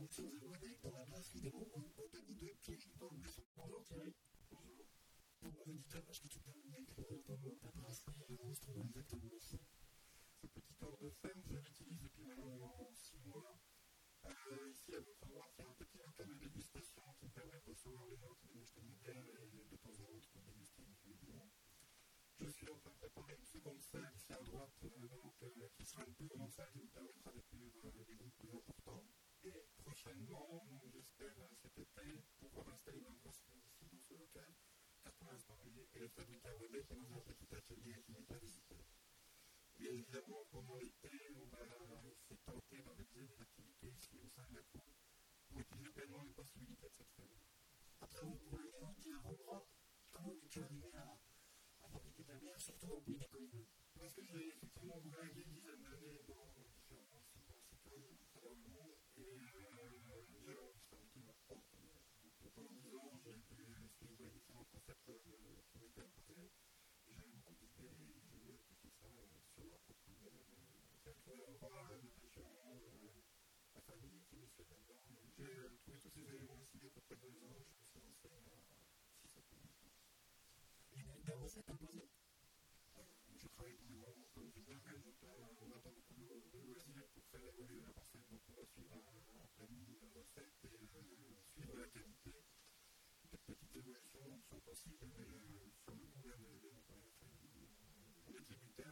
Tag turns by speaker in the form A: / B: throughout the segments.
A: si vous abonnez dans la base vidéo, on donne deux pieds dans le bouchon. Bonjour Thierry. Bonjour. Pour mon auditeur, est-ce que tu peux me décrire ta brasserie et où se trouve exactement ici?
B: Ce petit tour de scène, je l'utilise depuis maintenant 6 mois. Ici, à notre endroit, il y a un petit local de dégustation qui permet de recevoir les gens qui viennent acheter une bière et de temps en temps déguster individuellement. Je suis en train de préparer une seconde salle ici à droite, qui sera une plus grande salle qui nous permettra d'accueillir des groupes plus importants. Et prochainement, j'espère cet été, pouvoir installer une brasserie ici dans ce local, car pour l'instant, elle est fabriquée à Roubaix, qui est dans un petit atelier qui n'est pas visité. Et évidemment, pendant l'été, on s'est tenté d'organiser des activités ici au sein de la cour pour utiliser pleinement les possibilités de cette ferme.
A: Après, vous pouvez nous dire comment tu arrives à fabriquer de la bière, surtout au pays des collines?
B: Parce que j'ai effectivement voyagé une dizaine d'années dans différents sites à travers le monde et j'ai envie de fabriquer ma propre bière. Donc pendant 10 ans, j'ai pu suivre les différents concepts qui m'étaient apportés. J'ai beaucoup d'idées et j'ai voulu appliquer ça sur ma propre bière. J'ai trouvé l'endroit, la région, la famille qui me suit là-dedans. J'ai trouvé tous ces éléments ici il y a à peu près 2 ans. Je me suis lancé à 6-7 mois.
A: Et d'abord, c'est imposé.
B: Je travaille pour le moment comme vétérinaire, donc on n'a pas beaucoup de loisirs pour faire évoluer la parcelle, donc on va suivre un planning de recettes et suivre la qualité. Des petites évolutions sont possibles, mais sur le long terme, on est tributaire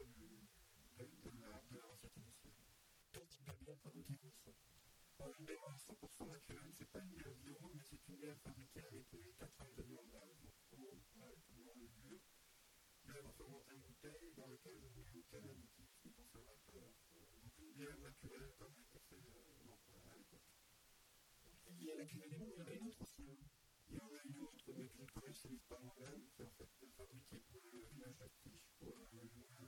B: de la recette initiale.
A: Quel type de bière fabriquez-vous ici?
B: Une bière 100% naturelle, c'est pas une bière bio, mais c'est une bière fabriquée avec les 4 ingrédients de base, donc eau, malt, blanc et dur. Bière fermentée en bouteille dans lequel je n'ai aucun additif ni conservateur. Donc une bière naturelle comme elle était faite à l'époque.
A: Il y a la cuvée des mots, il y en a une autre aussi.
B: Il y en a une autre, mais que je ne commercialise pas moi-même, qui est en fait fabriquée pour le village d'Actiche, pour le Loire.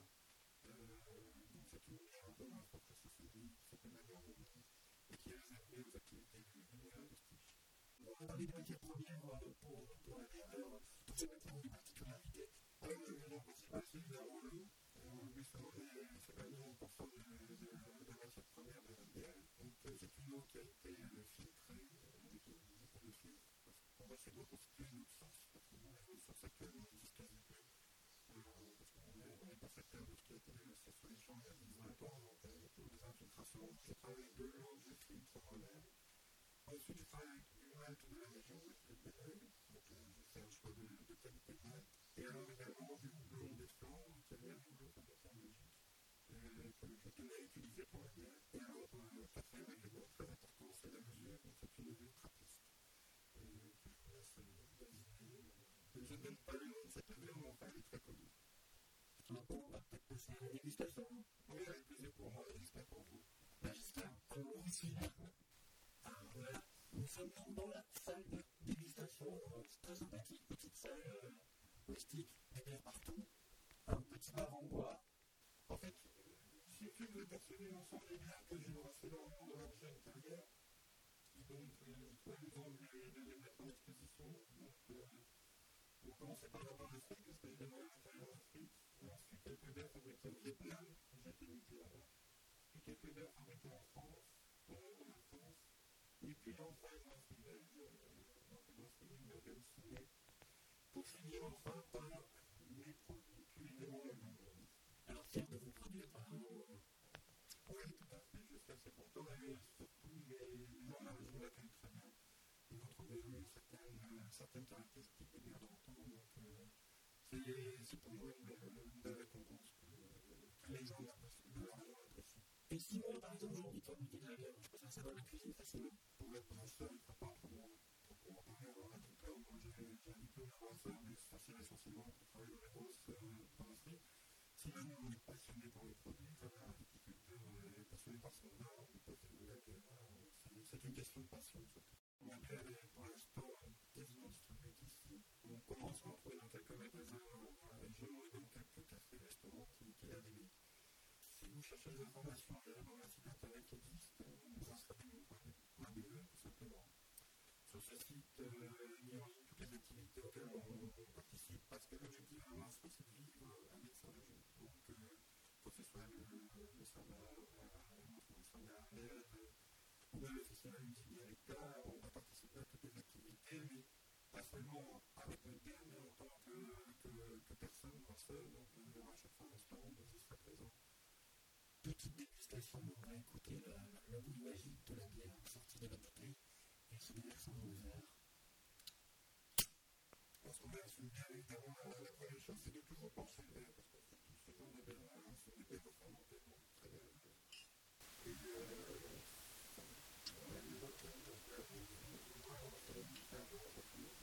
B: Donc c'est une bière un peu moins propre à Sicile, qui s'appelle la bière Romani, et qui est réservée aux activités du village d'Actiche.
A: On va parler de matières premières pour la bière. Alors, toutes ces matières ont des particularités.
B: Alors, le nom principal, c'est évidemment l'eau. Justement, c'est pas 90% de la matière première de la bière. Donc, c'est une eau qui a été filtrée avec beaucoup de filtres. On va essayer de reconstituer une autre source, parce que une source actuellement n'existe quasi plus. Parce qu'on n'est pas secteur de ce qui a été développé sur les champs il y a 10-20 ans, donc il y a toujours des infiltrations. Je travaille avec de l'eau que je filtre moi-même. Ensuite, je travaille avec du malt de la région, le Bénègue, donc je fais un choix de qualité de malt. Et alors également du houblon des flancs, qui est un houblon fabriqué en Belgique, que je tenais à utiliser pour la bière. Et alors, quatrième ingrédient très important, c'est la mesure, donc c'est une levure trappiste, que je vous laisse deviner. Je ne donne pas le nom de cette levure, mais enfin, elle est très connue.
A: Maintenant, on va peut-être passer à la dégustation.
B: Oui, avec plaisir pour moi, et j'espère pour vous.
A: J'espère que vous aussi. Alors voilà, nous sommes dans la salle de dégustation, c'est très sympathique, petite salle rustique, des bières partout, un petit bar en bois.
B: En fait, si vous êtes passionné l'ensemble des bières que j'ai brassées dans le monde de la région intérieure, et donc vous pouvez nous enlever de les mettre en exposition. Donc, on commençait par la barre d'Afrique, parce que évidemment, à l'intérieur d'Afrique, ensuite quelques bières fabriquées au Vietnam, j'ai été muté là-bas, et quelques bières fabriquées en France, au nord de la France, et puis enfin une brasserie belge, pour finir enfin par mes produits culinaires locaux.
A: Alors, fier de vos produits, par exemple.
B: Oui, tout à fait, je suis assez content, et surtout les gens de la région l'accueillent très bien. Ils vont trouver certaines caractéristiques des bières d'antan, donc c'est pour moi une belle récompense que les gens de la région apprécient.
A: Et si moi, par exemple, j'ai envie de fabriquer de la bière, je peux faire ça dans la cuisine facilement.
B: Pour être brasseur, il ne faut pas trop en parler avant un diplôme. Moi, j'ai un diplôme de brasseur, mais c'est facile essentiellement pour travailler dans les grosses brasseries. Si jamais on est passionné par les produits, comme un viticulteur est passionné par son art, il peut faire de la bière. C'est une question de passion, surtout. Ma bière est pour l'instant quasiment distribuée ici. On commence à en trouver dans quelques magasins dans la région et dans quelques cafés, restaurants qui la début. Si vous cherchez des informations, il y a un site internet qui existe, brasserie.be tout simplement. Sur ce site, il y a en ligne toutes les activités auxquelles on participe, parce que l'objectif de la brasserie, c'est de vivre avec sa région. Donc, il faut que ce soit le sabbat, le sabbat, trouver le festival Multidialecta, on va participer à toutes les activités, mais pas seulement avec notre bière, mais en tant que personne, brasseur, donc il y aura à chaque fois un stand, je serai présent.
A: Petite dégustation, on va écouter le goût magique de la bière sortie de la bouteille et se déverser dans le verre.
B: Lorsqu'on verse une bière, évidemment, la première chose, c'est de toujours penser le verre, parce que tout ce genre de bière-là sont des bières fermentées, donc très bien. Et les autres, donc, vraiment, c'est différent, la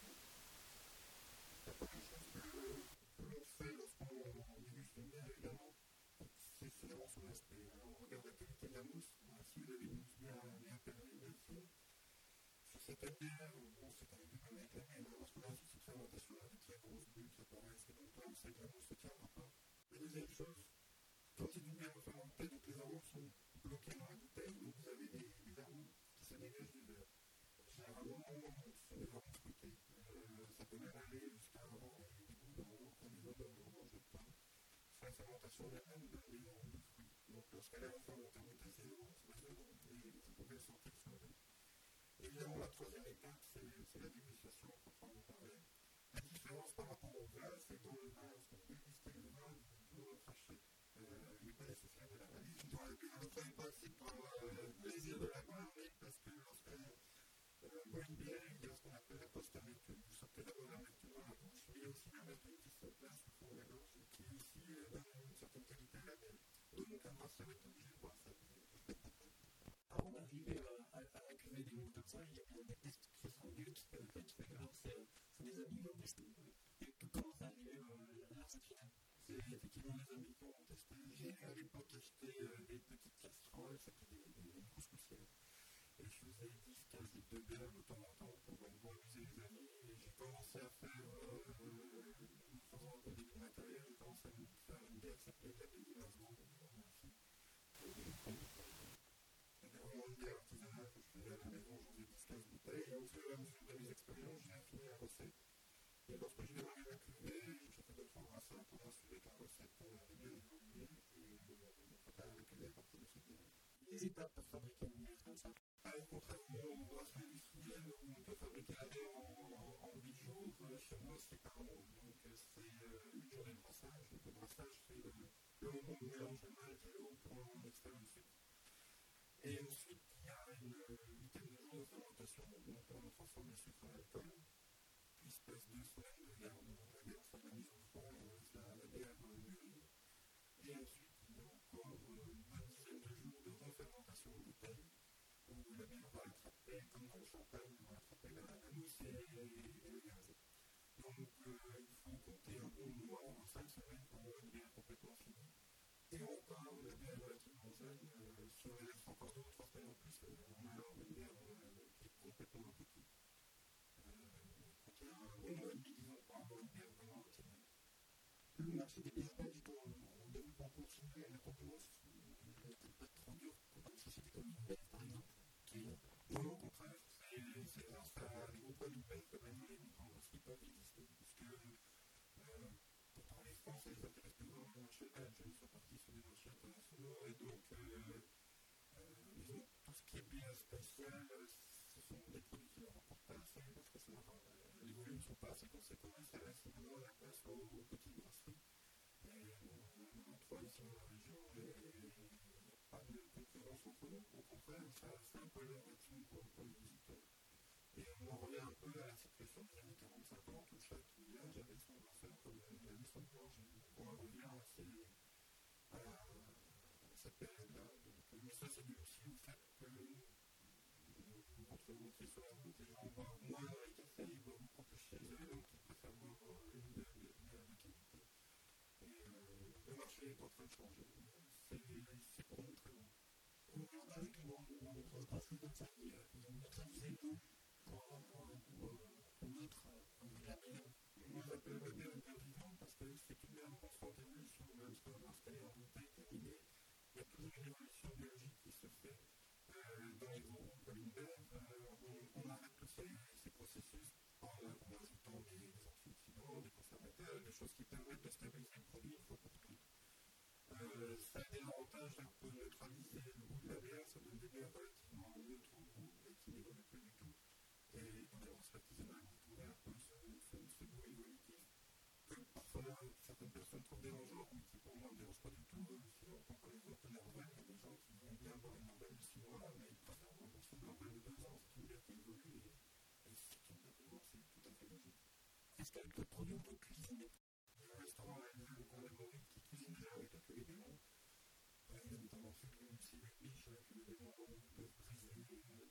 B: première chose que l'on fait lorsqu'on déguste une bière, évidemment, c'est vraiment son aspect. On regarde la qualité de la mousse, si vous avez une mousse bien perlée, bien fine. Sur cette bière, bon, c'est un peu comme avec la mienne, lorsqu'on a toute cette fermentation avec très grosses bulles, ça paraît rester longtemps, on sait que la mousse ne tiendra pas. La deuxième chose, quand c'est une bière fermentée, donc les arômes sont bloqués dans la bouteille, donc vous avez des arômes qui se dégagent du verre. Généralement, ce sont des arômes fruités. Ça peut même aller jusqu'à avoir des goûts d'orange, comme des odeurs d'orange, de pain. La fermentation elle-même donne des arômes de fruits. Donc lorsqu'elle est fermentée en bouteille, c'est l'orange, vous pouvez le sentir sur le verre. Évidemment, la troisième étape, c'est la dégustation, proprement parler. La différence par rapport au vin, c'est que dans le vin, lorsqu'on déguste le vin, vous le crachez. Il n'est pas nécessaire de l'avaler. Ne prenez pas aussi pour le plaisir de la boire, mais parce que lorsqu'on boit une bière, il y a ce qu'on appelle la post-amertume. Vous sortez d'abord l'amertume dans la bouche, mais il y a aussi l'amertume qui se place au fond de la gorge, qui aussi donne une certaine qualité à la bière. Donc, un brasseur est obligé de boire sa bière.
A: Avant d'arriver à la cuvée des mots comme ça, il y a des tests qui sont nuls, c'est des amis qui ont testé. Et comment ça arrivé à la recette finale?
B: C'est effectivement des amis qui ont testé. J'ai à l'époque acheté des petites casseroles, c'était des couscoussières. Et je faisais 10-15 litres de bière de temps en temps pour amuser les amis. Et j'ai commencé à faire, en faisant un peu des matériels, j'ai commencé à faire une bière qui s'appelait la Baby Masgo. C'était vraiment une bière artisanale que je faisais à la maison, j'en faisais 10-15 bouteilles. Et au fur et à mesure de mes expériences, j'ai affiné la recette. Et lorsque je démarrais la cuvée, j'ai fait 2-3 brassins pour m'assurer que la recette avait bien évolué. Et je préparais la cuvée à partir de cette bière.
A: Les étapes pour fabriquer une bière comme ça?
B: Contrairement aux brasseries industrielles où on peut fabriquer la bière en 8 jours, chez moi c'est par an. Donc c'est une journée de brassage. Donc le brassage c'est le moment où on mélange le malt et l'eau pour en extraire le sucre. Et ensuite il y a une huitaine de jours de fermentation, donc on transforme le sucre en alcool. Puis il se passe 2 semaines de garde, la garde c'est la mise au fond, on laisse la bière mûrir. Et ensuite il y a encore une bonne dizaine de jours de refermentation en bouteille, où la bière va attraper, comme dans le champagne, on va attraper la mousse et le gaz. Donc il faut compter un bon mois, 5 semaines pour avoir une bière complètement finie. Et encore, la bière est relativement jeune, si on laisse encore 2 ou 3 semaines en plus, on a alors une bière qui est complètement aboutie. Donc il y a un bon mois et demi, disons, pour avoir une bière vraiment optimale.
A: Le marché des bières belges en développement continu, la concurrence n'est peut-être pas trop dure pour une société comme Lindbergh, par exemple, qui
B: non, au contraire, c'est grâce à des groupes Lindbergh que maintenant les micro-brasseries peuvent exister, puisque pourtant les Français les intéressent plus vraiment le marché belge, ils sont partis sur des marchés internationaux, et donc disons, tout ce qui est bien spécial, ce sont des produits qui leur rapportent pas assez, parce que les volumes ne sont pas assez conséquents, et ça laisse vraiment la place aux petites brasseries. Et on en a 3 ici dans la région, et il n'y a pas de concurrence entre nous, au contraire, c'est un peu l'innovation pour les visiteurs. Et on en revient un peu à la situation des années 40-50 où chaque village avait son brasseur comme il avait son boulanger. Donc on en revient assez à cette période-là. Mais ça c'est dû aussi au fait que entre montrer sur la route, les gens boivent moins dans les cafés, ils boivent beaucoup plus chez eux, donc ils préfèrent boire une bière de qualité. Et le marché est en train de changer. C'est pour nous très bon.
A: On regarde avec notre brasserie comme ça, ils ont neutralisé l'eau pour avoir un goût neutre, la bière.
B: Moi j'appelle la bière une bière vivante parce que c'est une bière en constante évolution, même lorsqu'elle est en bouteille terminée, il y a toujours une évolution biologique qui se fait. Dans les gros groupes comme Lindbergh, on arrête tous ces processus en ajoutant des antioxydants, des conservateurs, des choses qui permettent de stabiliser le produit une fois pour toutes. Ça a des avantages d'un peu neutraliser le goût de la bière, ça donne des bières relativement neutres au goût.
A: avec d'autres produits, on peut cuisiner.
B: Le restaurant a une collaboration qui cuisine déjà avec quelques légumes. Il y a notamment celui aussi avec biche avec le légumes de brisé et depuis peu,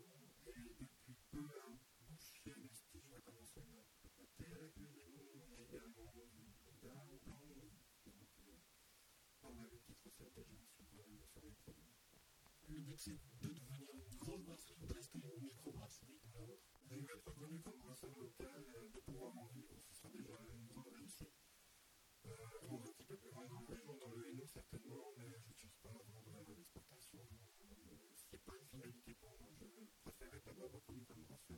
B: un boucher de style va commencer à pâter avec le légumes et également du dinde blanc. Donc, on a des petites recettes déjà sur les produits.
A: Le but, c'est de devenir une grosse brasserie ou de rester une micro-brasserie comme la vôtre.
B: De être reconnu comme brasseur local, de pouvoir en vivre, ce sera déjà une grande réussite. On va un petit peu plus loin dans le région, dans le Hainaut certainement, mais je ne cherche pas à vendre à l'exportation. Ce n'est pas une finalité pour moi. Je préfère être d'abord reconnu comme brasseur